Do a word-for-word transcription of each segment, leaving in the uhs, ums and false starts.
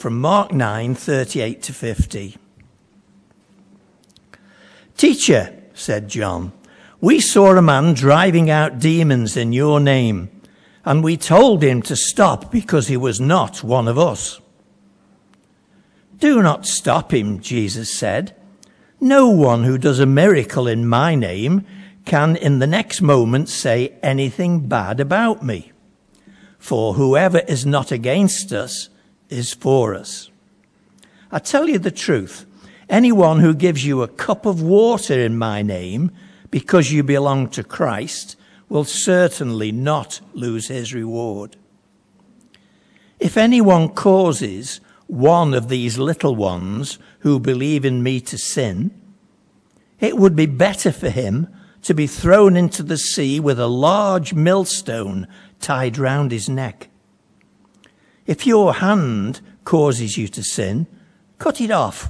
from Mark nine, thirty-eight to fifty. "Teacher," said John, "we saw a man driving out demons in your name, and we told him to stop because he was not one of us." "Do not stop him," Jesus said. "No one who does a miracle in my name can in the next moment say anything bad about me. For whoever is not against us is for us. I tell you the truth, anyone who gives you a cup of water in my name because you belong to Christ will certainly not lose his reward. If anyone causes one of these little ones who believe in me to sin, it would be better for him to be thrown into the sea with a large millstone tied round his neck. If your hand causes you to sin, cut it off.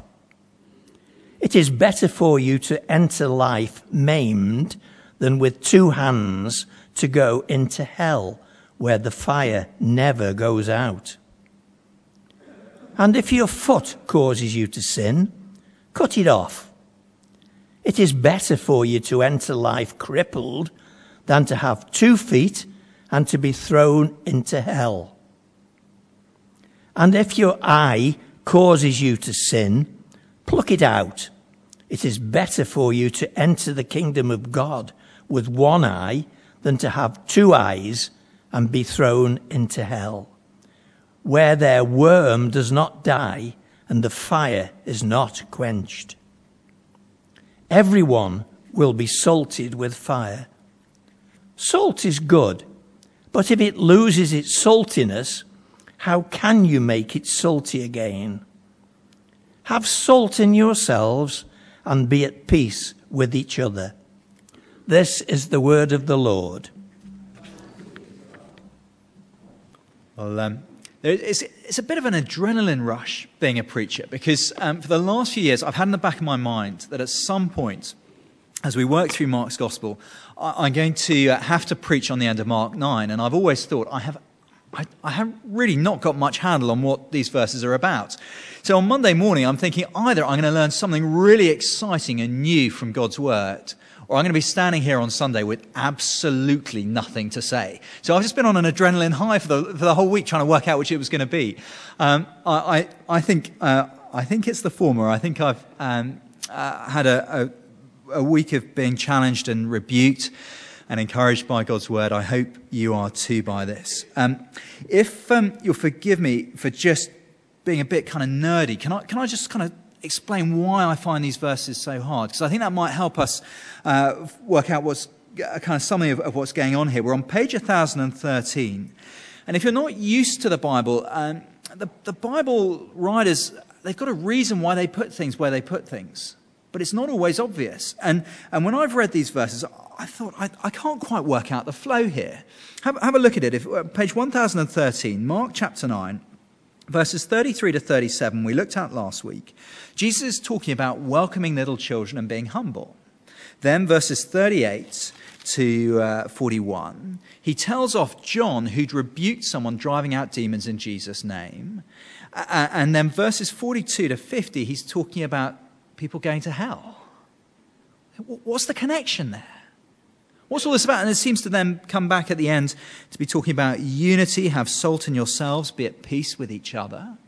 It is better for you to enter life maimed than with two hands to go into hell, where the fire never goes out. And if your foot causes you to sin, cut it off. It is better for you to enter life crippled than to have two feet and to be thrown into hell. And if your eye causes you to sin, pluck it out. It is better for you to enter the kingdom of God with one eye than to have two eyes and be thrown into hell, where their worm does not die and the fire is not quenched. Everyone will be salted with fire. Salt is good, but if it loses its saltiness, how can you make it salty again? Have salt in yourselves and be at peace with each other. This is the word of the Lord. Well, um, it's, it's a bit of an adrenaline rush being a preacher, because um, for the last few years I've had in the back of my mind that at some point, as we work through Mark's Gospel, I, I'm going to uh, have to preach on the end of Mark nine, and I've always thought I have I, I have really not got much handle on what these verses are about. So on Monday morning, I'm thinking either I'm going to learn something really exciting and new from God's Word, or I'm going to be standing here on Sunday with absolutely nothing to say. So I've just been on an adrenaline high for the, for the whole week trying to work out which it was going to be. Um, I, I, I think uh, I think it's the former. I think I've um, uh, had a, a, a week of being challenged and rebuked and encouraged by God's Word. I hope you are too by this. Um, if um, you'll forgive me for just being a bit kind of nerdy, can I can I just kind of explain why I find these verses so hard? Because I think that might help us uh, work out what's a kind of summary of, of what's going on here. We're on page one thousand thirteen. And if you're not used to the Bible, um, the, the Bible writers, they've got a reason why they put things where they put things. But it's not always obvious. And, and when I've read these verses, I thought, I, I can't quite work out the flow here. Have, have a look at it. If, uh, page one thousand thirteen, Mark chapter nine, verses thirty-three to thirty-seven, we looked at last week. Jesus is talking about welcoming little children and being humble. Then verses thirty-eight to uh, forty-one, he tells off John, who'd rebuked someone driving out demons in Jesus' name. Uh, and then verses forty-two to fifty, he's talking about people going to hell. What's the connection there? What's all this about? And it seems to then come back at the end to be talking about unity, have salt in yourselves, be at peace with each other.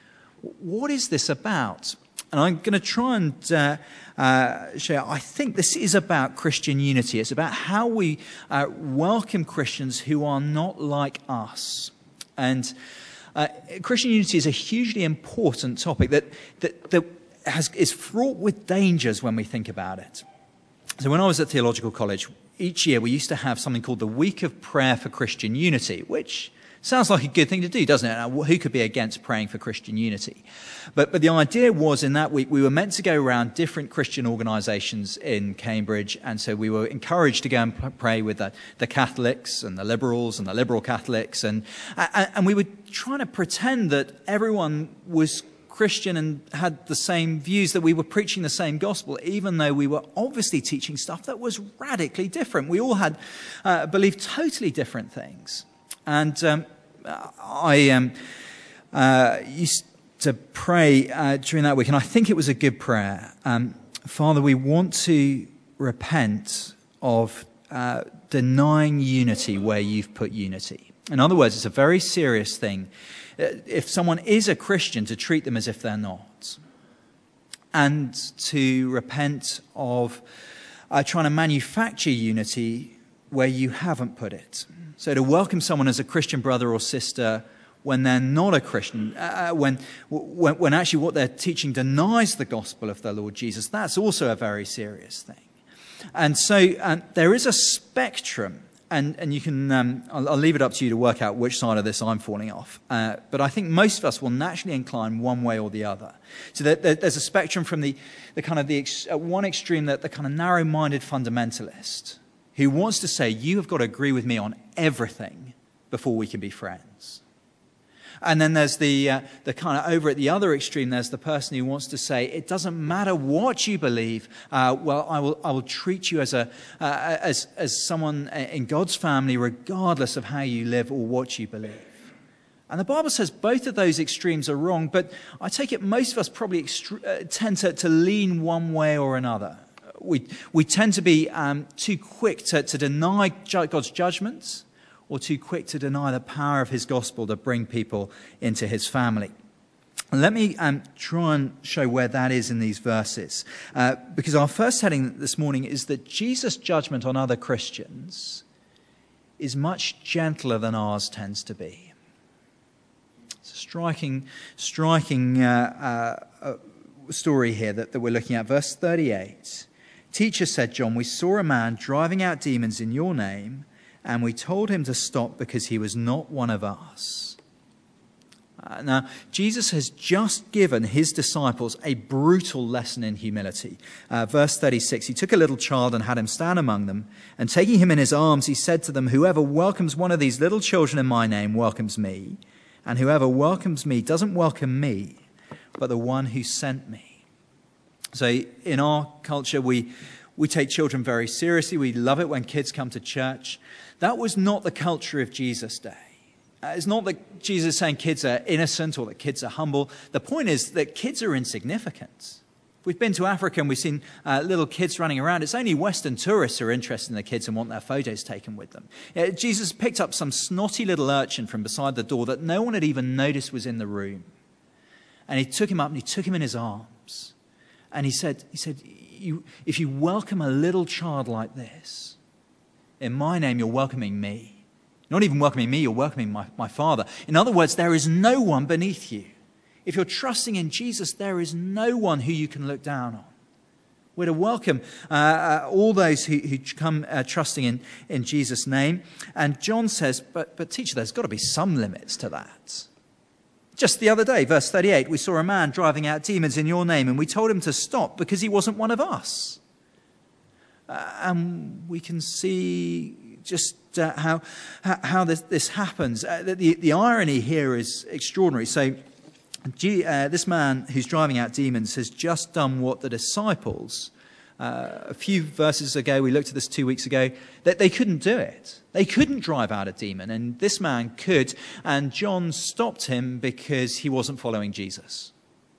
What is this about? And I'm going to try and uh, uh, share, I think this is about Christian unity. It's about how we uh, welcome Christians who are not like us. And uh, Christian unity is a hugely important topic that, that, that has, is fraught with dangers when we think about it. So when I was at theological college, each year we used to have something called the Week of Prayer for Christian Unity, which sounds like a good thing to do, doesn't it? Now, who could be against praying for Christian unity? But, but the idea was in that week we were meant to go around different Christian organisations in Cambridge, and so we were encouraged to go and pray with the, the Catholics and the Liberals and the Liberal Catholics, and, and, and we were trying to pretend that everyone was Christian and had the same views, that we were preaching the same gospel, even though we were obviously teaching stuff that was radically different. We all had uh, believed totally different things. And um, I um, uh, used to pray uh, during that week, and I think it was a good prayer. Um, Father, we want to repent of uh, denying unity where you've put unity. In other words, it's a very serious thing. If someone is a Christian, to treat them as if they're not. And to repent of uh, trying to manufacture unity where you haven't put it. So to welcome someone as a Christian brother or sister when they're not a Christian, uh, when, when, when actually what they're teaching denies the gospel of the Lord Jesus, that's also a very serious thing. And so um, there is a spectrum, and, and you can, um, I'll, I'll leave it up to you to work out which side of this I'm falling off. Uh, but I think most of us will naturally incline one way or the other. So there, there, there's a spectrum from the, the kind of the ex, at one extreme, that the kind of narrow-minded fundamentalist who wants to say, you have got to agree with me on everything before we can be friends. And then there's the uh, the kind of over at the other extreme, there's the person who wants to say, it doesn't matter what you believe, uh, well, I will I will treat you as a uh, as as someone in God's family, regardless of how you live or what you believe. And the Bible says both of those extremes are wrong, but I take it most of us probably extre- uh, tend to, to lean one way or another. We we tend to be um, too quick to, to deny ju- God's judgments, or too quick to deny the power of his gospel to bring people into his family. Let me um, try and show where that is in these verses. Uh, because our first heading this morning is that Jesus' judgment on other Christians is much gentler than ours tends to be. It's a striking, striking uh, uh, story here that, that we're looking at. Verse thirty-eight. Teacher, said John, we saw a man driving out demons in your name, and we told him to stop because he was not one of us. Uh, now, Jesus has just given his disciples a brutal lesson in humility. Uh, verse thirty-six, he took a little child and had him stand among them, and taking him in his arms, he said to them, whoever welcomes one of these little children in my name welcomes me, and whoever welcomes me doesn't welcome me, but the one who sent me. So in our culture, we we take children very seriously. We love it when kids come to church. That was not the culture of Jesus' day. Uh, it's not that Jesus is saying kids are innocent or that kids are humble. The point is that kids are insignificant. We've been to Africa and we've seen uh, little kids running around. It's only Western tourists who are interested in the kids and want their photos taken with them. Uh, Jesus picked up some snotty little urchin from beside the door that no one had even noticed was in the room. And he took him up and he took him in his arms. And he said, he said, you, if you welcome a little child like this, in my name, you're welcoming me. You're not even welcoming me, you're welcoming my, my Father. In other words, there is no one beneath you. If you're trusting in Jesus, there is no one who you can look down on. We're to welcome uh, uh, all those who, who come uh, trusting in, in Jesus' name. And John says, but, but teacher, there's got to be some limits to that. Just the other day, verse thirty-eight, we saw a man driving out demons in your name, and we told him to stop because he wasn't one of us. Uh, and we can see just uh, how how this, this happens. Uh, the, the irony here is extraordinary. So G, uh, this man who's driving out demons has just done what the disciples, uh, a few verses ago, we looked at this two weeks ago, that they couldn't do it. They couldn't drive out a demon, and this man could, and John stopped him because he wasn't following Jesus.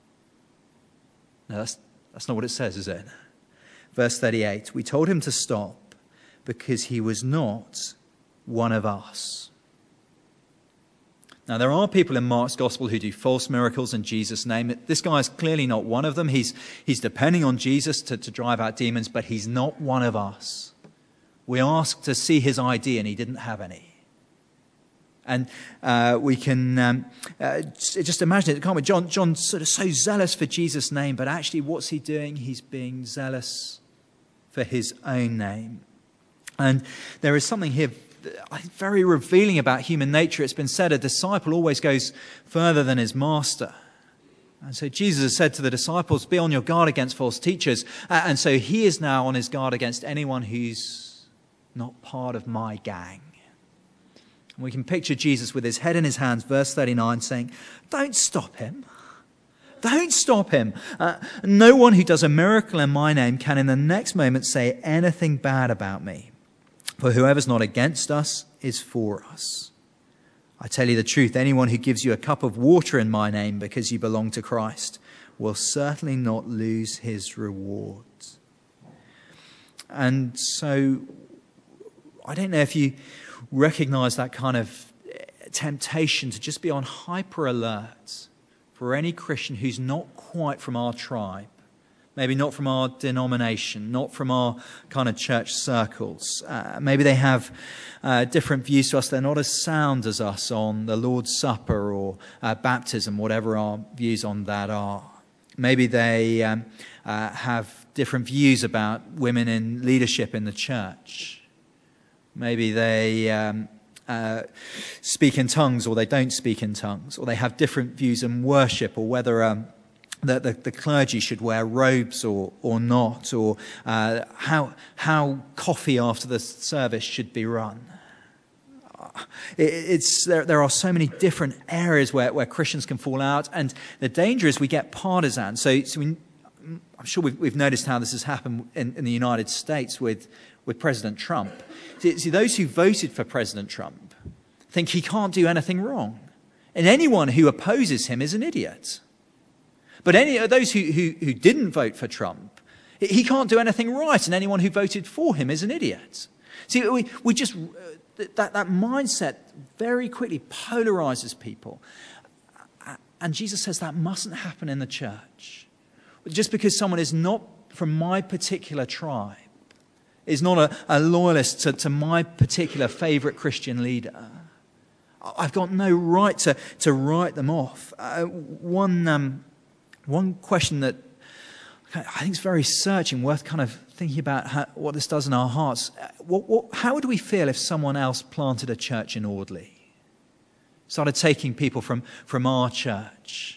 No, that's, that's not what it says, is it? Verse thirty-eight, we told him to stop because he was not one of us. Now, there are people in Mark's gospel who do false miracles in Jesus' name. This guy is clearly not one of them. He's, he's depending on Jesus to, to drive out demons, but he's not one of us. We asked to see his I D and he didn't have any. And uh, we can um, uh, just imagine it, can't we? John, John's sort of so zealous for Jesus' name, but actually what's he doing? He's being zealous for his own name. And there is something here very revealing about human nature. It's been said a disciple always goes further than his master. And so Jesus has said to the disciples, be on your guard against false teachers. And so he is now on his guard against anyone who's not part of my gang. And we can picture Jesus with his head in his hands, verse thirty-nine, saying, don't stop him. Don't stop him. Uh, no one who does a miracle in my name can in the next moment say anything bad about me. For whoever's not against us is for us. I tell you the truth, anyone who gives you a cup of water in my name because you belong to Christ will certainly not lose his reward. And so I don't know if you recognize that kind of temptation to just be on hyper alert for any Christian who's not quite from our tribe, maybe not from our denomination, not from our kind of church circles. Uh, maybe they have uh, different views to us. They're not as sound as us on the Lord's Supper or uh, baptism, whatever our views on that are. Maybe they um, uh, have different views about women in leadership in the church. Maybe they um, uh, speak in tongues or they don't speak in tongues, or they have different views in worship, or whether um, the, the, the clergy should wear robes or, or not, or uh, how, how coffee after the service should be run. It, it's, there, there are so many different areas where, where Christians can fall out, and the danger is we get partisan. So, so we, I'm sure we've, we've noticed how this has happened in, in the United States with, with President Trump. See, see, those who voted for President Trump think he can't do anything wrong, and anyone who opposes him is an idiot. But any of those who, who, who didn't vote for Trump, he can't do anything right, and anyone who voted for him is an idiot. See, we, we just, uh, that, that mindset very quickly polarizes people. And Jesus says that mustn't happen in the church. Just because someone is not from my particular tribe, is not a, a loyalist to, to my particular favorite Christian leader, I've got no right to, to write them off. Uh, one, um, one question that I think is very searching, worth kind of thinking about how, what this does in our hearts. What, what, how would we feel if someone else planted a church in Audley? Started taking people from, from our church?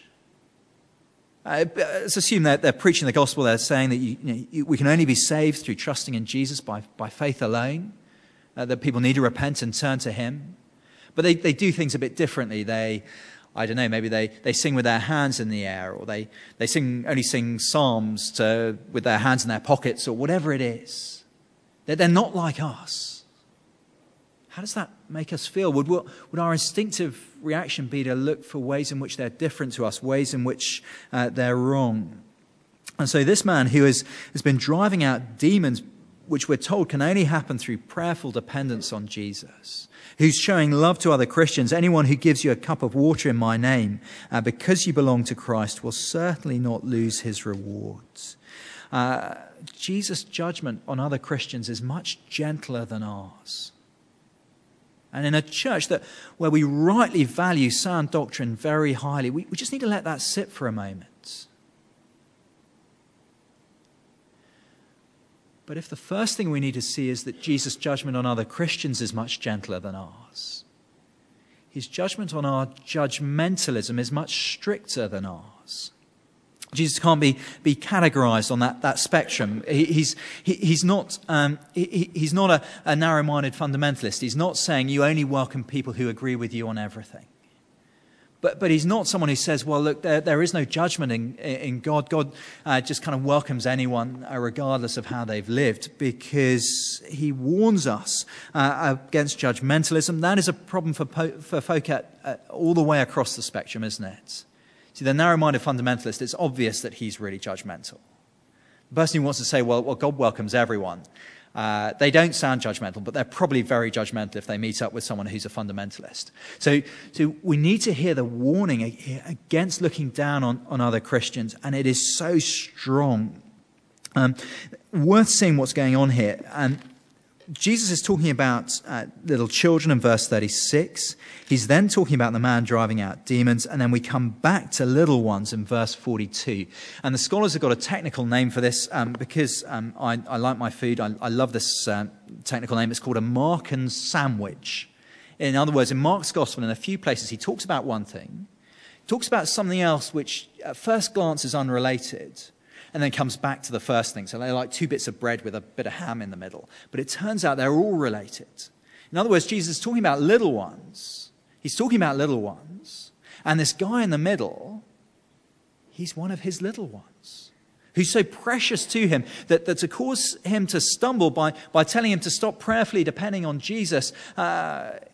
Uh, let's assume that they're preaching the gospel. They're saying that you, you know, you, we can only be saved through trusting in Jesus by, by faith alone, uh, that people need to repent and turn to him. But they, they do things a bit differently. They, I don't know, maybe they, they sing with their hands in the air, or they, they sing only sing psalms to, with their hands in their pockets, or whatever it is. They're, they're not like us. How does that make us feel? Would, would our instinctive reaction be to look for ways in which they're different to us, ways in which uh, they're wrong? And so this man who has, has been driving out demons, which we're told can only happen through prayerful dependence on Jesus, who's showing love to other Christians, anyone who gives you a cup of water in my name, uh, because you belong to Christ, will certainly not lose his rewards. Uh, Jesus' judgment on other Christians is much gentler than ours. And in a church that where we rightly value sound doctrine very highly, we, we just need to let that sit for a moment. But if the first thing we need to see is that Jesus' judgment on other Christians is much gentler than ours, his judgment on our judgmentalism is much stricter than ours. Jesus can't be, be categorized on that, that spectrum. He, he's, he, he's not, um, he, he's not a, a narrow-minded fundamentalist. He's not saying you only welcome people who agree with you on everything. But, but he's not someone who says, well, look, there, there is no judgment in, in God. God uh, just kind of welcomes anyone uh, regardless of how they've lived, because he warns us uh, against judgmentalism. That is a problem for, po- for folk at, uh, all the way across the spectrum, isn't it? See, the narrow-minded fundamentalist, it's obvious that he's really judgmental. The person who wants to say, well, well God welcomes everyone, uh, they don't sound judgmental, but they're probably very judgmental if they meet up with someone who's a fundamentalist. So, so we need to hear the warning against looking down on, on other Christians, and it is so strong. Um, worth seeing what's going on here. And Jesus is talking about uh, little children in verse thirty-six. He's then talking about the man driving out demons, and then we come back to little ones in verse forty-two. And the scholars have got a technical name for this um, because um, I, I like my food. I, I love this uh, technical name. It's called a Markan sandwich. In other words, in Mark's Gospel, in a few places, he talks about one thing, talks about something else which at first glance is unrelated, and then comes back to the first thing. So they're like two bits of bread with a bit of ham in the middle. But it turns out they're all related. In other words, Jesus is talking about little ones. He's talking about little ones. And this guy in the middle, he's one of his little ones, who's so precious to him that, that to cause him to stumble by, by telling him to stop prayerfully depending on Jesus, uh,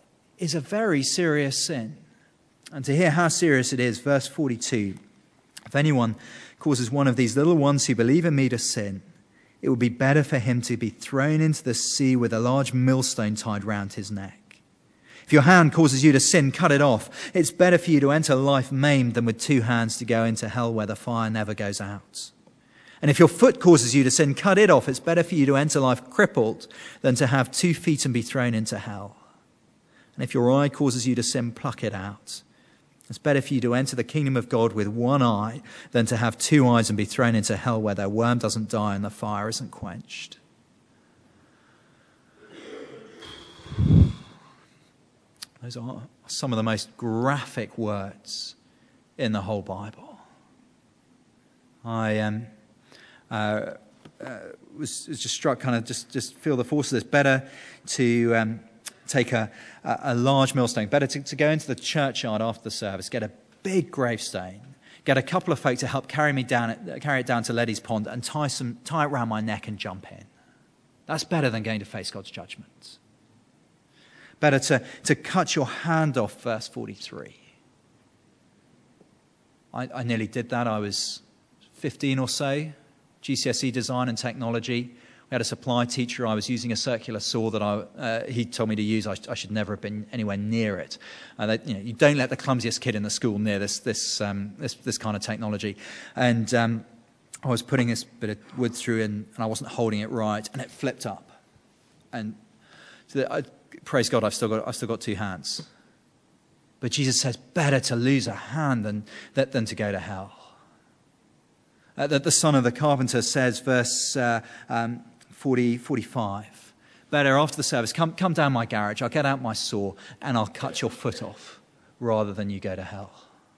is a very serious sin. And to hear how serious it is, verse forty-two, if anyone causes one of these little ones who believe in me to sin, it would be better for him to be thrown into the sea with a large millstone tied round his neck. If your hand causes you to sin, cut it off. It's better for you to enter life maimed than with two hands to go into hell where the fire never goes out. And if your foot causes you to sin, cut it off. It's better for you to enter life crippled than to have two feet and be thrown into hell. And if your eye causes you to sin, pluck it out. It's better for you to enter the kingdom of God with one eye than to have two eyes and be thrown into hell where their worm doesn't die and the fire isn't quenched. Those are some of the most graphic words in the whole Bible. I um, uh, uh, was, was just struck, kind of just, just feel the force of this. Better to um, take a, a, a large millstone, better to, to go into the churchyard after the service, get a big gravestone, get a couple of folk to help carry me down, carry it down to Leddy's Pond and tie, some, tie it around my neck and jump in. That's better than going to face God's judgment. Better to, to cut your hand off, verse forty-three. I, I nearly did that. I was fifteen or so, G C S E design and technology. We had a supply teacher. I was using a circular saw that I, uh, he told me to use. I, I should never have been anywhere near it. Uh, that, you know, you don't let the clumsiest kid in the school near this this um, this, this kind of technology. And um, I was putting this bit of wood through, and, and I wasn't holding it right, and it flipped up. And so that I, praise God, I've still got I've still got two hands. But Jesus says, better to lose a hand than than to go to hell. Uh, that the son of the carpenter says, verse uh, um, forty, forty-five, better after the service, come, come down my garage, I'll get out my saw and I'll cut your foot off rather than you go to hell.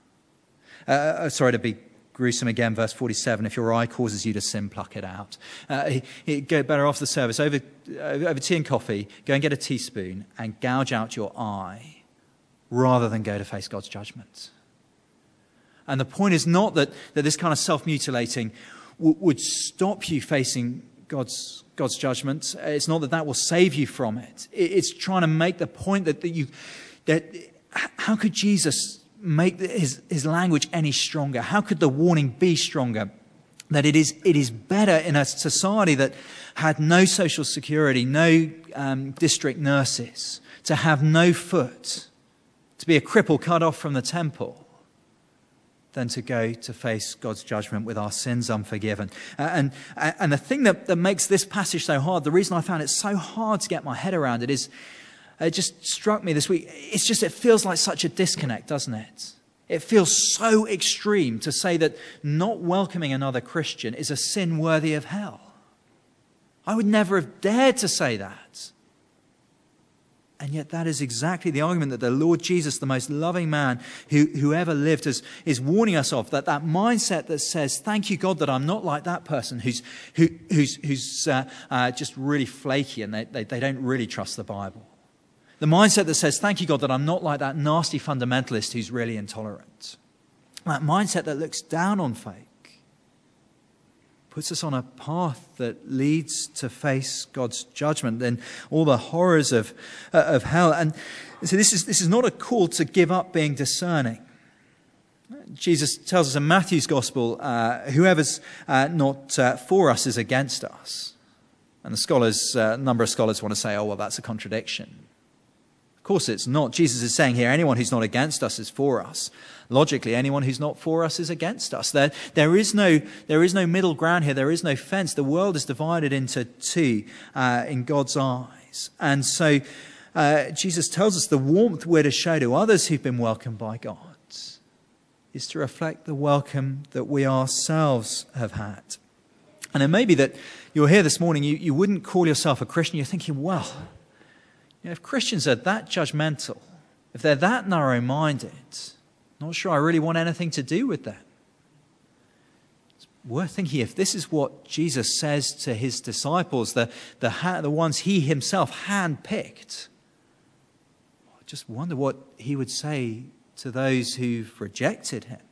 Uh, sorry to be gruesome again, verse forty-seven, if your eye causes you to sin, pluck it out. Uh, he, he, go better after the service, over, over tea and coffee, go and get a teaspoon and gouge out your eye rather than go to face God's judgment. And the point is not that, that this kind of self-mutilating w- would stop you facing God's God's judgment. It's not that that will save you from it. It's trying to make the point that, that you that how could Jesus make his, his language any stronger? How could the warning be stronger? That it is it is better in a society that had no social security, no um, district nurses, to have no foot, to be a cripple cut off from the temple, than to go to face God's judgment with our sins unforgiven. Uh, and, and the thing that, that makes this passage so hard, the reason I found it so hard to get my head around it is, it just struck me this week, it's just, it feels like such a disconnect, doesn't it? It feels so extreme to say that not welcoming another Christian is a sin worthy of hell. I would never have dared to say that. And yet that is exactly the argument that the Lord Jesus, the most loving man who, who ever lived, is, is warning us of. That that mindset that says, thank you, God, that I'm not like that person who's who, who's, who's uh, uh, just really flaky and they, they, they don't really trust the Bible. The mindset that says, thank you, God, that I'm not like that nasty fundamentalist who's really intolerant. That mindset that looks down on faith puts us on a path that leads to face God's judgment and all the horrors of, uh, of hell. And so this is, this is not a call to give up being discerning. Jesus tells us in Matthew's gospel, uh, whoever's uh, not uh, for us is against us. And the scholars, uh, a number of scholars want to say, oh, well, that's a contradiction. Of course it's not. Jesus is saying here, anyone who's not against us is for us. Logically, anyone who's not for us is against us. There, there is no, there is no middle ground here. There is no fence. The world is divided into two uh, in God's eyes. And so uh, Jesus tells us the warmth we're to show to others who've been welcomed by God is to reflect the welcome that we ourselves have had. And it may be that you're here this morning, you, you wouldn't call yourself a Christian. You're thinking, well, you know, if Christians are that judgmental, if they're that narrow-minded, not sure I really want anything to do with them. It's worth thinking if this is what Jesus says to his disciples, the, the, the ones he himself handpicked, I just wonder what he would say to those who've rejected him.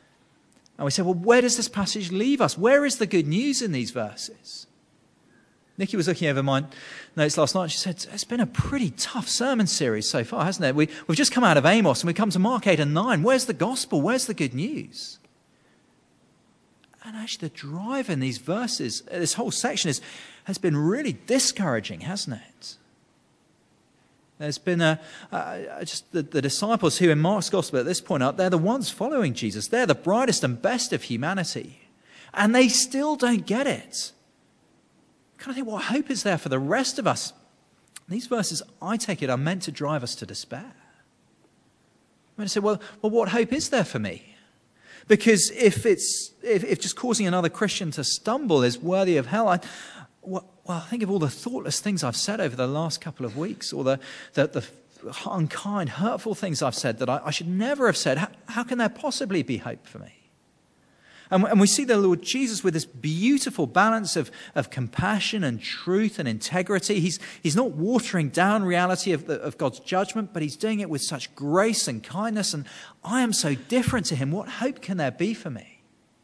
And we say, well, where does this passage leave us? Where is the good news in these verses? Nikki was looking over my notes last night and she said, it's been a pretty tough sermon series so far, hasn't it? We, we've just come out of Amos and we come to Mark eight and nine. Where's the gospel? Where's the good news? And actually the drive in these verses, this whole section is, has been really discouraging, hasn't it? There's been a, uh, just the, the disciples who in Mark's gospel at this point are, they're the ones following Jesus. They're the brightest and best of humanity. And they still don't get it. Kind of think, what hope is there for the rest of us? These verses, I take it, are meant to drive us to despair. I'm going to say, well, well, what hope is there for me? Because if it's if, if just causing another Christian to stumble is worthy of hell, I, well, well, think of all the thoughtless things I've said over the last couple of weeks, or the the, the unkind, hurtful things I've said that I, I should never have said. How, how can there possibly be hope for me? And, and we see the Lord Jesus with this beautiful balance of, of compassion and truth and integrity. He's, he's not watering down reality of, the, of God's judgment, but he's doing it with such grace and kindness. And I am so different to him. What hope can there be for me?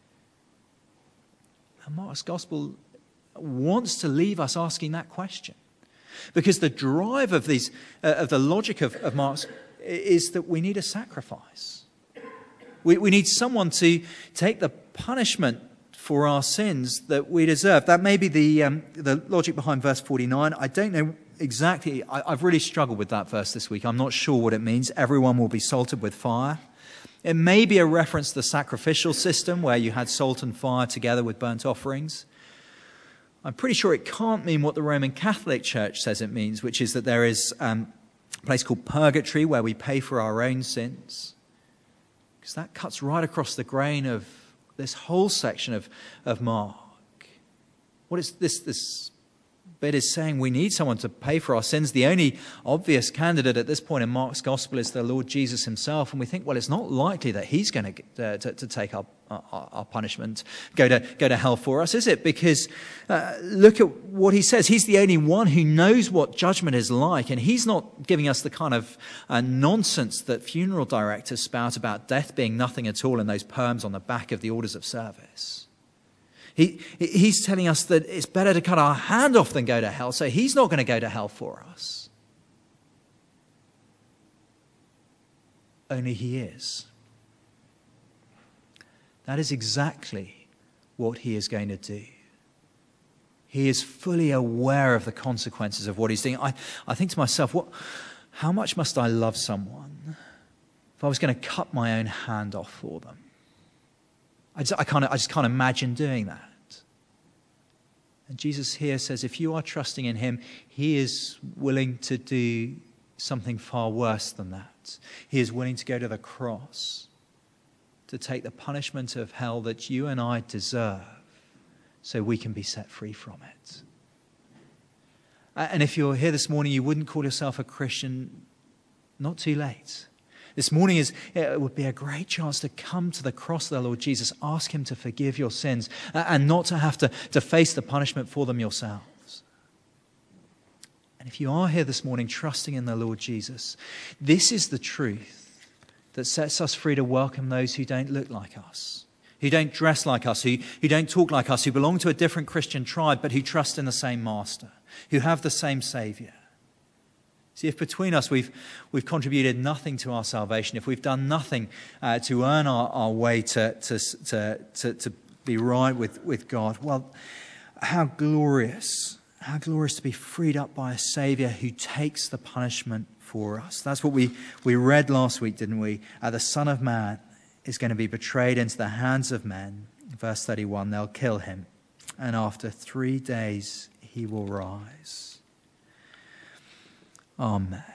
And Mark's gospel wants to leave us asking that question. Because the drive of, these, uh, of the logic of, of Mark's is that we need a sacrifice. We, we need someone to take the punishment for our sins that we deserve. That may be the um, the logic behind verse forty-nine. I don't know exactly. I, I've really struggled with that verse this week. I'm not sure what it means. Everyone will be salted with fire. It may be a reference to the sacrificial system where you had salt and fire together with burnt offerings. I'm pretty sure it can't mean what the Roman Catholic Church says it means, which is that there is um, a place called purgatory where we pay for our own sins. Because that cuts right across the grain of this whole section of, of Mark. What is this, this bit is saying? We need someone to pay for our sins. The only obvious candidate at this point in Mark's gospel is the Lord Jesus himself. And we think, well, it's not likely that he's going to, uh, to, to take our, our, our punishment, go to, go to hell for us, is it? Because uh, look at what he says. He's the only one who knows what judgment is like. And he's not giving us the kind of uh, nonsense that funeral directors spout about death being nothing at all in those poems on the back of the orders of service. He, he's telling us that it's better to cut our hand off than go to hell. So he's not going to go to hell for us. Only he is. That is exactly what he is going to do. He is fully aware of the consequences of what he's doing. I, I think to myself, what, how much must I love someone if I was going to cut my own hand off for them? I just, I, can't, I just can't imagine doing that. And Jesus here says, if you are trusting in him, he is willing to do something far worse than that. He is willing to go to the cross to take the punishment of hell that you and I deserve so we can be set free from it. And if you're here this morning, you wouldn't call yourself a Christian, not too late. This morning is it would be a great chance to come to the cross of the Lord Jesus, ask him to forgive your sins and not to have to, to face the punishment for them yourselves. And if you are here this morning trusting in the Lord Jesus, this is the truth that sets us free to welcome those who don't look like us, who don't dress like us, who, who don't talk like us, who belong to a different Christian tribe, but who trust in the same master, who have the same Savior. See, if between us we've, we've contributed nothing to our salvation, if we've done nothing uh, to earn our, our way to, to, to, to, to be right with, with God, well, how glorious, how glorious to be freed up by a Saviour who takes the punishment for us. That's what we, we read last week, didn't we? Uh, the Son of Man is going to be betrayed into the hands of men. Verse thirty-one, they'll kill him, and after three days he will rise. Amen.